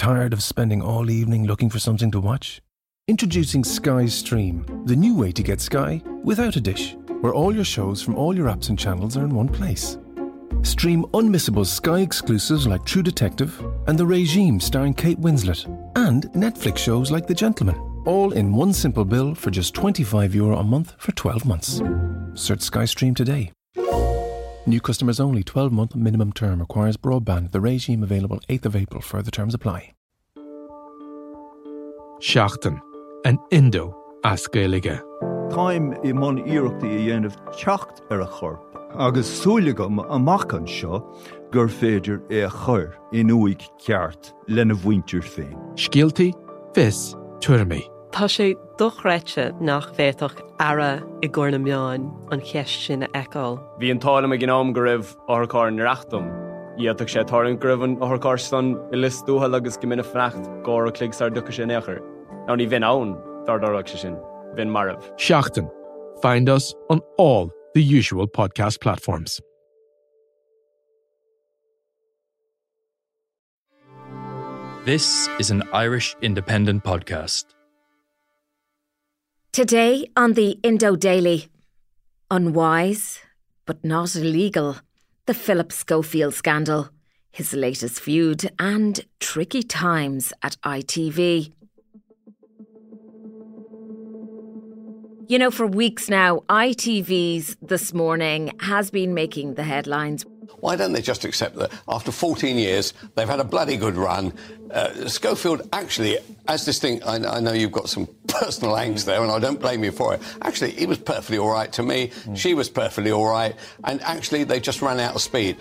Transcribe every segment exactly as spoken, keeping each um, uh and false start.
Tired of spending all evening looking for something to watch? Introducing Sky Stream, the new way to get Sky without a dish, where all your shows from all your apps and channels are in one place. Stream unmissable Sky exclusives like True Detective and The Regime starring Kate Winslet, and Netflix shows like The Gentleman, all in one simple bill for just twenty-five euro a month for twelve months. Search Sky Stream today. New customers only. twelve-month minimum term. Requires broadband. The Regime available eighth of April. Further terms apply. Seachtain, an Indo as Gaeilge. Táim I mon iarachta I dhéanamh teacht ar a chorp, agus súlagam amachchan seo gur féidir é a chur in uig ceart lena bhaintear féin. Scialtaí, fis, tuirmí. Tá sé dochreite nach bhéadach ara I gcóna meáin an cheist sin a eáil. Bhí an tálam a gnám go raibh áthacáir na reachtam. Iadach sé táirn go raibh an áthacáir san I lis dúthal agus go minic freacht gár a clig sar ducha sin éachair. Ná ní bhín ann dar darach sé sin. Bhín marabh. Seachtain. Find us on all the usual podcast platforms. This is an Irish independent podcast. Today on the Indo Daily, unwise but not illegal, the Philip Schofield scandal, his latest feud and tricky times at I T V. You know, for weeks now, I T V's This Morning has been making the headlines. Why don't they just accept that after fourteen years, they've had a bloody good run? Uh, Schofield actually, as this thing, I, I know you've got some personal angst there, and I don't blame you for it. Actually, he was perfectly all right to me. Mm. She was perfectly all right. And actually, they just ran out of speed.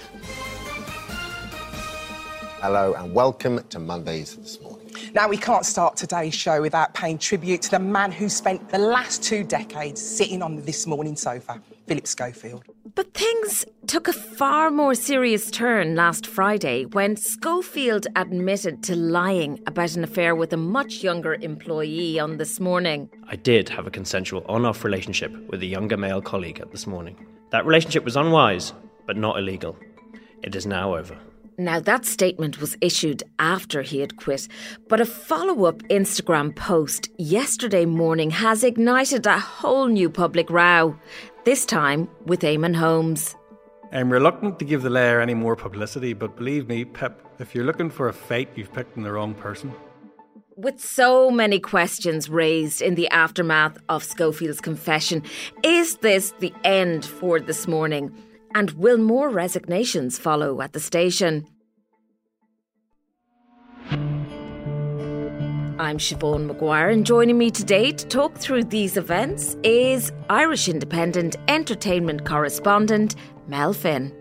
Hello and welcome to Mondays This Morning. Now, we can't start today's show without paying tribute to the man who spent the last two decades sitting on the This Morning sofa, Philip Schofield. But things took a far more serious turn last Friday when Schofield admitted to lying about an affair with a much younger employee on This Morning. I did have a consensual on-off relationship with a younger male colleague at This Morning. That relationship was unwise, but not illegal. It is now over. Now, that statement was issued after he had quit, but a follow-up Instagram post yesterday morning has ignited a whole new public row, this time with Eamon Holmes. I'm reluctant to give the layer any more publicity, but believe me, Pep, if you're looking for a fate, you've picked the wrong person. With so many questions raised in the aftermath of Schofield's confession, is this the end for This Morning? And will more resignations follow at the station? I'm Siobhan Maguire, and joining me today to talk through these events is Irish Independent entertainment correspondent Mel Finn.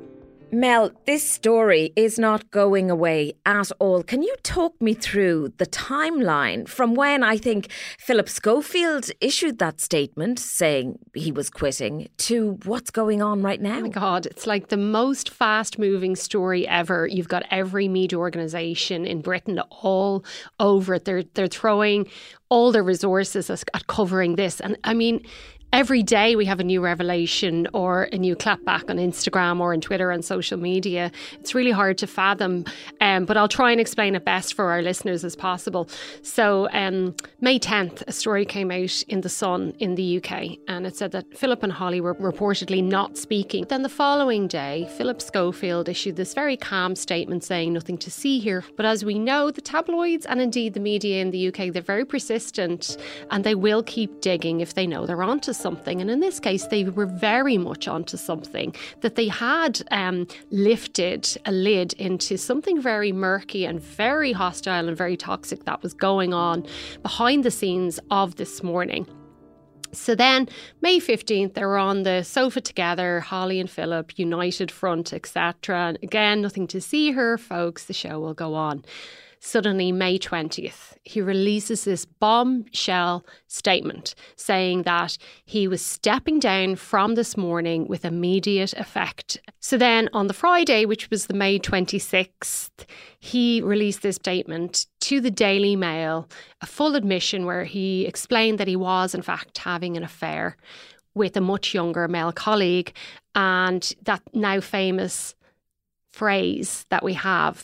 Mel, this story is not going away at all. Can you talk me through the timeline from when I think Philip Schofield issued that statement saying he was quitting to what's going on right now? Oh my God, it's like the most fast-moving story ever. You've got every media organisation in Britain all over it. They're, they're throwing all their resources at covering this. And I mean, every day we have a new revelation or a new clapback on Instagram or on Twitter and social media. It's really hard to fathom, um, but I'll try and explain it best for our listeners as possible. So um, May tenth, a story came out in The Sun in the U K, and it said that Philip and Holly were reportedly not speaking. Then the following day, Philip Schofield issued this very calm statement saying nothing to see here. But as we know, the tabloids and indeed the media in the U K, they're very persistent and they will keep digging if they know they're onto something. And in this case, they were very much onto something, that they had um, lifted a lid into something very murky and very hostile and very toxic that was going on behind the scenes of This Morning. So then, May fifteenth, they were on the sofa together, Holly and Philip, united front, et cetera. And again, nothing to see her, folks. The show will go on. Suddenly, May twentieth, he releases this bombshell statement saying that he was stepping down from This Morning with immediate effect. So then on the Friday, which was the May twenty-sixth, he released this statement to the Daily Mail, a full admission where he explained that he was in fact having an affair with a much younger male colleague, and that now famous phrase that we have,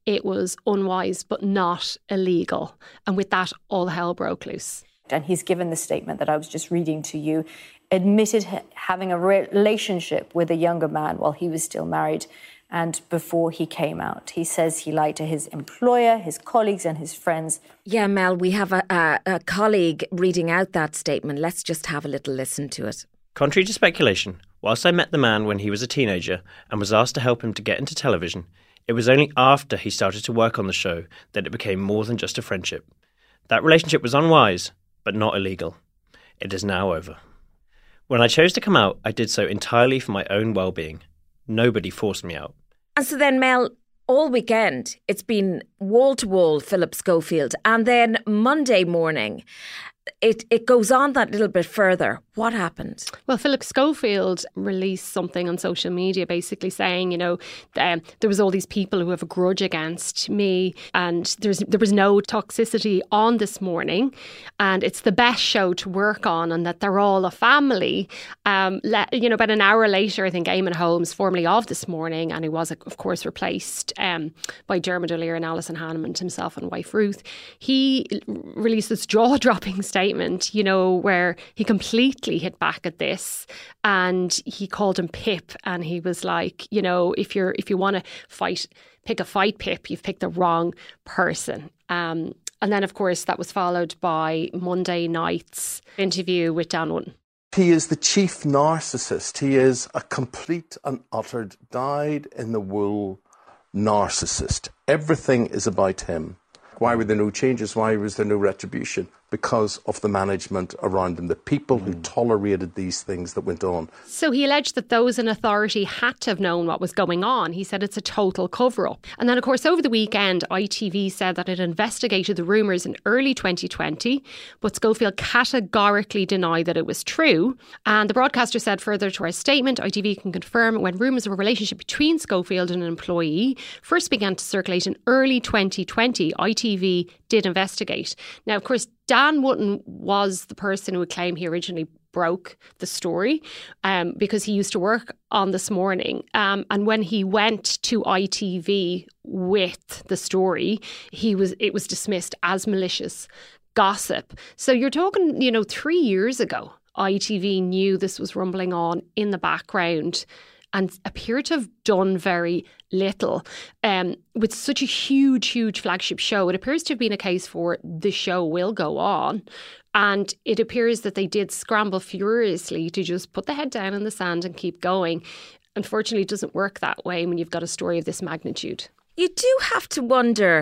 it was unwise but not illegal. And with that, all hell broke loose. And he's given the statement that I was just reading to you, admitted having a relationship with a younger man while he was still married and before he came out. He says he lied to his employer, his colleagues and his friends. Yeah, Mel, we have a, a, a colleague reading out that statement. Let's just have a little listen to it. Contrary to speculation, whilst I met the man when he was a teenager and was asked to help him to get into television, it was only after he started to work on the show that it became more than just a friendship. That relationship was unwise, but not illegal. It is now over. When I chose to come out, I did so entirely for my own well-being. Nobody forced me out. And so then, Mel, all weekend, it's been wall-to-wall Philip Schofield. And then Monday morning, it, it goes on that little bit further. What happened? Well, Philip Schofield released something on social media basically saying, you know, um, there was all these people who have a grudge against me and there's there was no toxicity on this morning and it's the best show to work on and that they're all a family. Um, le- you know, about an hour later, I think Eamon Holmes, formerly of This Morning, and he was, of course, replaced um, by Dermot O'Leary and Alison Hanneman, himself and wife Ruth, he released this jaw-dropping statement, you know, where he completely hit back at this and he called him Pip and he was like, you know, if you're if you want to fight, pick a fight, Pip, you've picked the wrong person. Um, and then, of course, that was followed by Monday night's interview with Dan Wootton. He is the chief narcissist. He is a complete and uttered dyed-in-the-wool narcissist. Everything is about him. Why were there no changes? Why was there no retribution? Because of the management around him, the people who tolerated these things that went on. So he alleged that those in authority had to have known what was going on. He said it's a total cover-up. And then, of course, over the weekend, I T V said that it investigated the rumours in early twenty twenty, but Schofield categorically denied that it was true. And the broadcaster said further to our statement, I T V can confirm when rumours of a relationship between Schofield and an employee first began to circulate in early twenty twenty, I T V did investigate. Now, of course, Dan Wootton was the person who would claim he originally broke the story um, because he used to work on This Morning. Um, and when he went to I T V with the story, he was it was dismissed as malicious gossip. So you're talking, you know, three years ago, I T V knew this was rumbling on in the background and appeared to have done very little. Um, with such a huge, huge flagship show, it appears to have been a case for the show will go on. And it appears that they did scramble furiously to just put the head down in the sand and keep going. Unfortunately, it doesn't work that way when you've got a story of this magnitude. You do have to wonder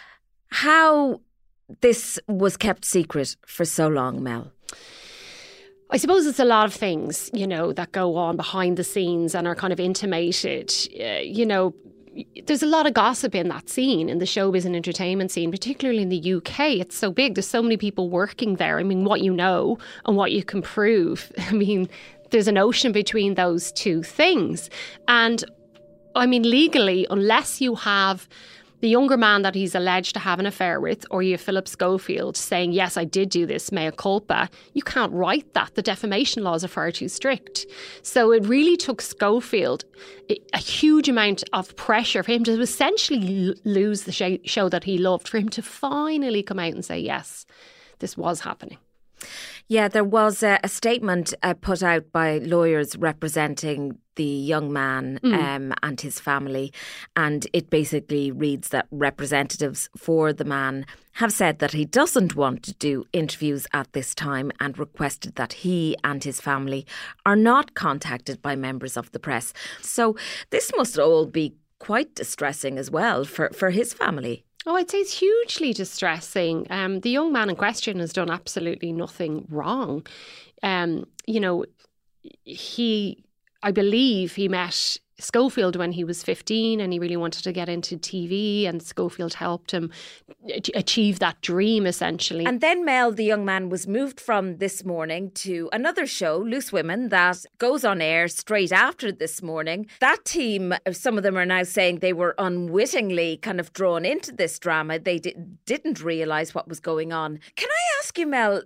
how this was kept secret for so long, Mel. I suppose it's a lot of things, you know, that go on behind the scenes and are kind of intimated. Uh, you know, there's a lot of gossip in that scene, in the showbiz and entertainment scene, particularly in the U K. It's so big. There's so many people working there. I mean, what you know and what you can prove. I mean, there's an ocean between those two things. And I mean, legally, unless you have the younger man that he's alleged to have an affair with, or you have Philip Schofield saying, yes, I did do this, mea culpa, you can't write that. The defamation laws are far too strict. So it really took Schofield a huge amount of pressure for him to essentially lose the show that he loved, for him to finally come out and say, yes, this was happening. Yeah, there was a, a statement uh, put out by lawyers representing the young man mm. um, and his family. And it basically reads that representatives for the man have said that he doesn't want to do interviews at this time and requested that he and his family are not contacted by members of the press. So this must all be quite distressing as well for, for his family. Oh, I'd say it's hugely distressing. Um, the young man in question has done absolutely nothing wrong. Um, you know, he, I believe he met Schofield when he was fifteen and he really wanted to get into T V, and Schofield helped him achieve that dream, essentially. And then, Mel, the young man was moved from This Morning to another show, Loose Women, that goes on air straight after This Morning. That team, some of them are now saying they were unwittingly kind of drawn into this drama. They di- didn't realise what was going on. Can I ask you, Mel,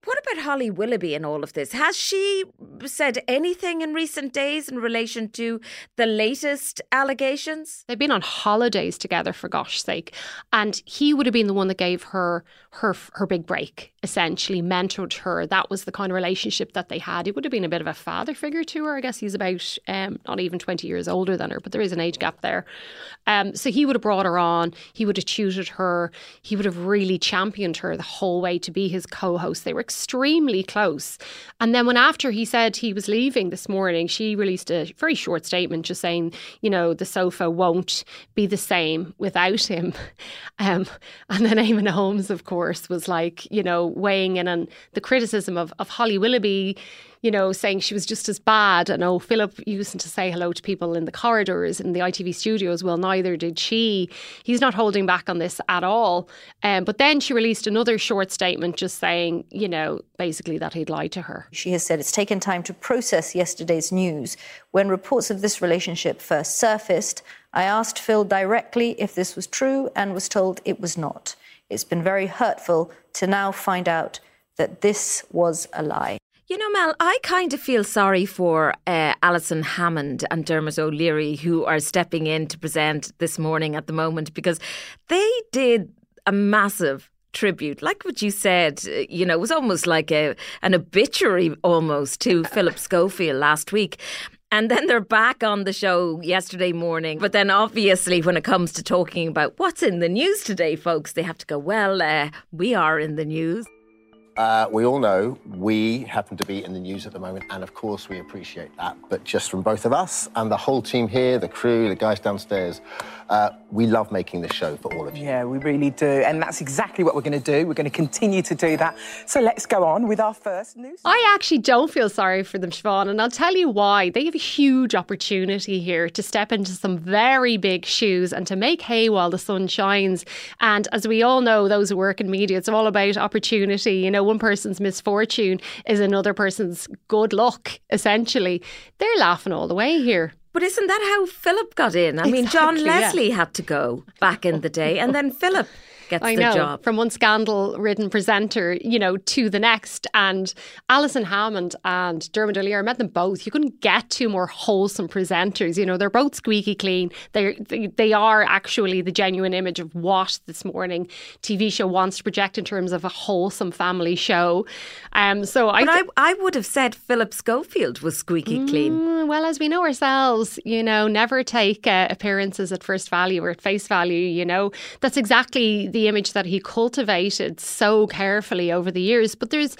What about Holly Willoughby in all of this? Has she said anything in recent days in relation to the latest allegations? They've been on holidays together, for gosh sake. And he would have been the one that gave her her her big break, essentially, mentored her. That was the kind of relationship that they had. He would have been a bit of a father figure to her. I guess he's about um, not even twenty years older than her, but there is an age gap there. Um, so he would have brought her on. He would have tutored her. He would have really championed her the whole way to be his co-host. They were extremely close. And then when after he said he was leaving this morning, she released a very short statement just saying, you know, the sofa won't be the same without him. Um, and then Eamon Holmes, of course, was like, you know, weighing in on the criticism of, of Holly Willoughby, you know, saying she was just as bad. And oh, Philip used to say hello to people in the corridors in the I T V studios. Well, neither did she. He's not holding back on this at all. Um, but then she released another short statement just saying, you know, basically that he'd lied to her. She has said it's taken time to process yesterday's news. When reports of this relationship first surfaced, I asked Phil directly if this was true and was told it was not. It's been very hurtful to now find out that this was a lie. You know, Mel, I kind of feel sorry for uh, Alison Hammond and Dermot O'Leary, who are stepping in to present this morning at the moment, because they did a massive tribute. Like what you said, you know, it was almost like a an obituary almost to Philip Schofield last week. And then they're back on the show yesterday morning. But then obviously when it comes to talking about what's in the news today, folks, they have to go, well, uh, we are in the news. Uh, we all know we happen to be in the news at the moment, and of course we appreciate that. But just from both of us and the whole team here, the crew, the guys downstairs, uh, we love making this show for all of you. Yeah, we really do. And that's exactly what we're going to do. We're going to continue to do that. So let's go on with our first news. I actually don't feel sorry for them, Siobhan, and I'll tell you why. They have a huge opportunity here to step into some very big shoes and to make hay while the sun shines. And as we all know, those who work in media, it's all about opportunity. You know, one person's misfortune is another person's good luck, essentially. They're laughing all the way here. But isn't that how Philip got in? I Exactly, mean, John Leslie yeah. had to go back in the day, and then Philip gets I the know, job. From one scandal-ridden presenter, you know, to the next. And Alison Hammond and Dermot O'Leary, I met them both. You couldn't get two more wholesome presenters. You know, they're both squeaky clean. They're, they they are actually the genuine image of what this morning T V show wants to project in terms of a wholesome family show. Um, so but I, th- I, I would have said Philip Schofield was squeaky mm, clean. Well, as we know ourselves, you know, never take uh, appearances at first value or at face value, you know. That's exactly the image that he cultivated so carefully over the years. But there's,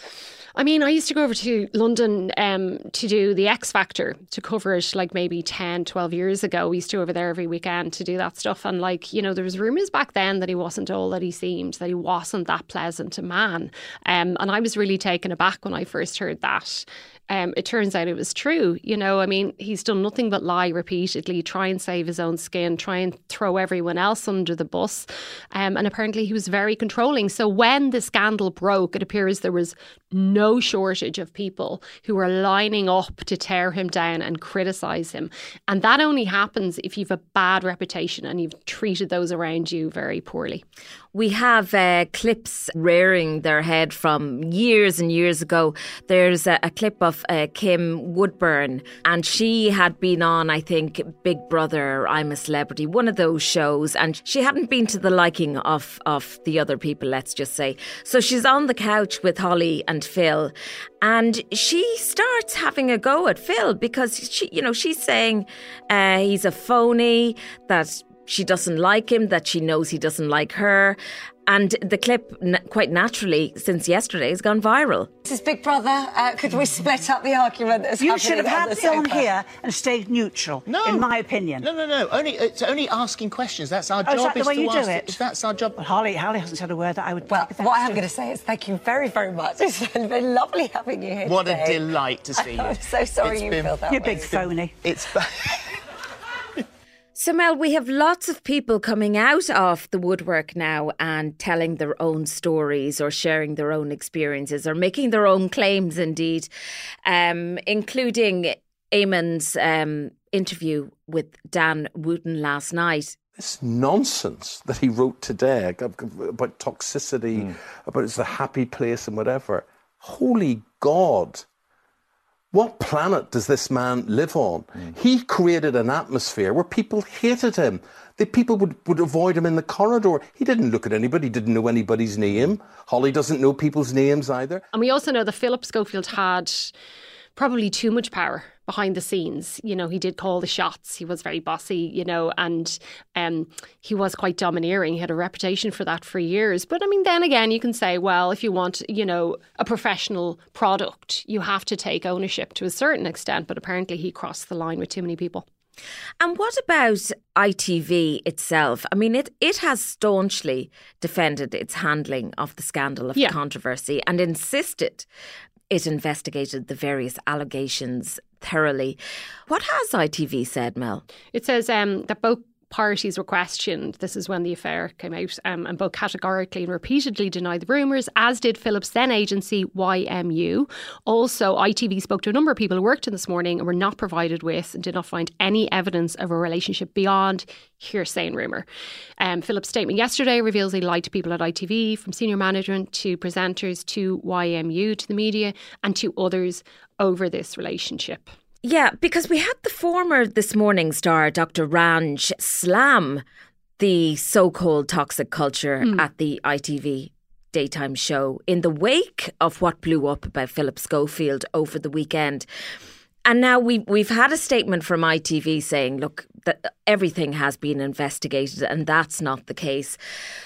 I mean, I used to go over to London um, to do the X Factor, to cover it like maybe ten, twelve years ago. We used to go over there every weekend to do that stuff. And like, you know, there was rumours back then that he wasn't all that he seemed, that he wasn't that pleasant a man. Um, and I was really taken aback when I first heard that. Um, it turns out it was true. You know, I mean, he's done nothing but lie repeatedly, try and save his own skin, try and throw everyone else under the bus. Um, and apparently he was very controlling. So when the scandal broke, it appears there was no shortage of people who were lining up to tear him down and criticise him. And that only happens if you've a bad reputation and you've treated those around you very poorly. We have uh, clips rearing their head from years and years ago. There's a, a clip of uh, Kim Woodburn, and she had been on, I think, Big Brother, I'm a Celebrity, one of those shows, and she hadn't been to the liking of, of the other people, let's just say. So she's on the couch with Holly and Phil, and she starts having a go at Phil because, she, you know, she's saying uh, he's a phony, that she doesn't like him, that she knows he doesn't like her. And the clip, n- quite naturally, since yesterday, has gone viral. This is Big Brother. Uh, could we split up the argument that's You happening should have had on the me on sofa? here and stayed neutral, No. in my opinion. No, no, no. Only it's only asking questions. That's our Oh, job. is that the is way to you do ask it? If that's our job. Well, Holly, Holly hasn't said a word that I would... Well, what I'm going to say is thank you very, very much. It's been lovely having you here What today. a delight to see you. I'm so sorry It's you been- feel that You're way. big phony. It's... So, Mel, we have lots of people coming out of the woodwork now and telling their own stories or sharing their own experiences or making their own claims, indeed, um, including Eamon's um, interview with Dan Wootton last night. This nonsense that he wrote today about toxicity, mm. about it's the happy place and whatever. holy God, what planet does this man live on? Mm. He created an atmosphere where people hated him. The people would, would avoid him in the corridor. He didn't look at anybody, didn't know anybody's name. Holly doesn't know people's names either. And we also know that Philip Schofield had probably too much power behind the scenes. You know, he did call the shots. He was very bossy, you know, and um, he was quite domineering. He had a reputation for that for years. But I mean, then again, you can say, well, if you want, you know, a professional product, you have to take ownership to a certain extent. But apparently he crossed the line with too many people. And what about I T V itself? I mean, it, it has staunchly defended its handling of the scandal of Yeah. controversy and insisted it investigated the various allegations thoroughly. What has I T V said, Mel? It says um, that both parties were questioned. This is when the affair came out, um, and both categorically and repeatedly denied the rumours, as did Philip's then agency Y M U. Also, I T V spoke to a number of people who worked in This Morning and were not provided with and did not find any evidence of a relationship beyond hearsay and rumour. Um, Philip's statement yesterday reveals he lied to people at I T V, from senior management to presenters to Y M U to the media and to others over this relationship. Yeah, because we had the former This Morning star, Doctor Ranj, slam the so-called toxic culture Mm. at the I T V daytime show in the wake of what blew up about Philip Schofield over the weekend. And now we, we've had a statement from I T V saying, look, that everything has been investigated, and that's not the case.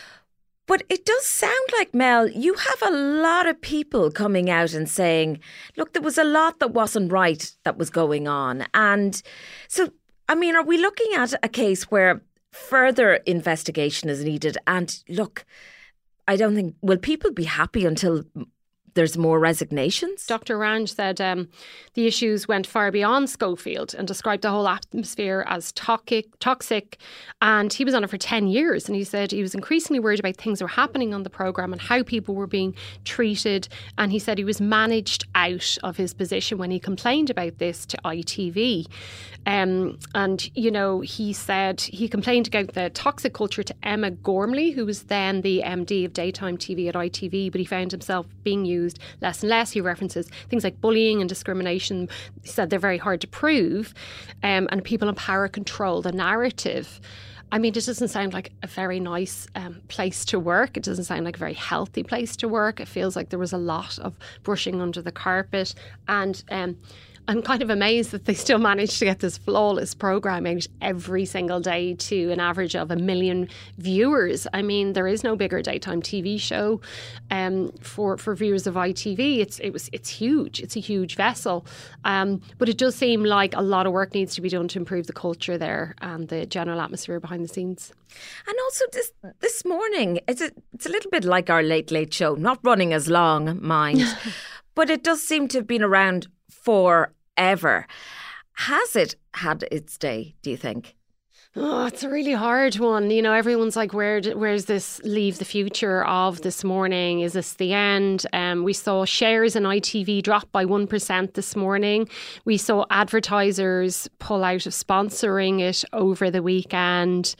But it does sound like, Mel, you have a lot of people coming out and saying, look, there was a lot that wasn't right that was going on. And so, I mean, are we looking at a case where further investigation is needed? And look, I don't think, will people be happy until there's more resignations? Doctor Ranj said um, the issues went far beyond Schofield and described the whole atmosphere as toxic, toxic. And he was on it for ten years. And he said he was increasingly worried about things that were happening on the programme and how people were being treated. And he said he was managed out of his position when he complained about this to I T V. Um, and, you know, he said he complained about the toxic culture to Emma Gormley, who was then the M D of daytime T V at I T V, but he found himself being used less and less. He references things like bullying and discrimination. He said they're very hard to prove, um, and people in power control the narrative. I mean, it doesn't sound like a very nice um, place to work. It doesn't sound like a very healthy place to work. It feels like there was a lot of brushing under the carpet. And um, I'm kind of amazed that they still managed to get this flawless programme out every single day to an average of a million viewers. I mean, there is no bigger daytime T V show um, for for viewers of I T V. It's it was it's huge. It's a huge vessel, um, but it does seem like a lot of work needs to be done to improve the culture there and the general atmosphere behind the scenes. And also this this morning, it's a, it's a little bit like our Late Late Show, not running as long, mind, but it does seem to have been around forever. Has it had its day, do you think? Oh, it's a really hard one. You know, everyone's like, where where's this leave the future of This Morning? Is this the end? Um, we saw shares in I T V drop by one percent this morning. We saw advertisers pull out of sponsoring it over the weekend.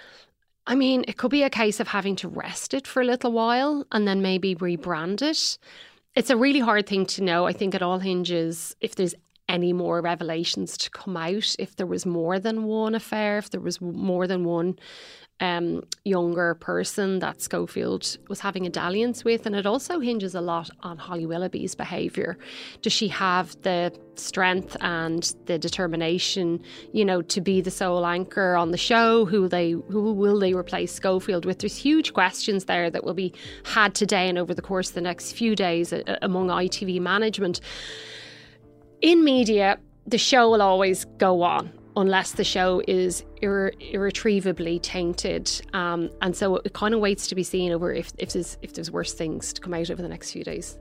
I mean, it could be a case of having to rest it for a little while and then maybe rebrand it. It's a really hard thing to know. I think it all hinges if there's any more revelations to come out, if there was more than one affair, if there was more than one um, younger person that Schofield was having a dalliance with. And it also hinges a lot on Holly Willoughby's behaviour. Does she have the strength and the determination, you know, to be the sole anchor on the show? Who they who will they replace Schofield with? There's huge questions there that will be had today and over the course of the next few days uh, among I T V management. In media, the show will always go on unless the show is irre- irretrievably tainted. Um, and so it kind of waits to be seen over if, if, there's, if there's worse things to come out over the next few days.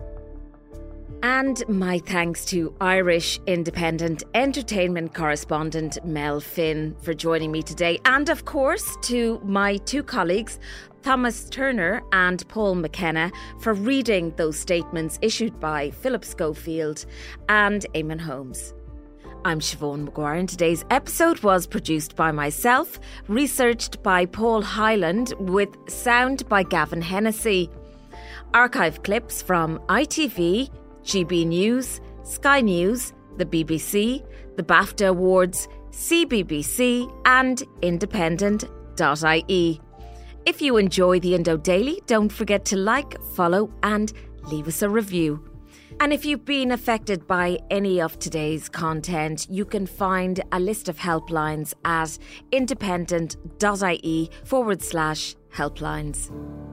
And my thanks to Irish Independent entertainment correspondent Mel Finn for joining me today. And of course to my two colleagues, Thomas Turner and Paul McKenna, for reading those statements issued by Philip Schofield and Eamon Holmes. I'm Siobhan Maguire, and today's episode was produced by myself, researched by Paul Hyland, with sound by Gavin Hennessy. Archive clips from I T V, G B News, Sky News, the B B C, the BAFTA Awards, C B B C and independent dot I E. If you enjoy the Indo Daily, don't forget to like, follow and leave us a review. And if you've been affected by any of today's content, you can find a list of helplines at independent.ie forward slash helplines.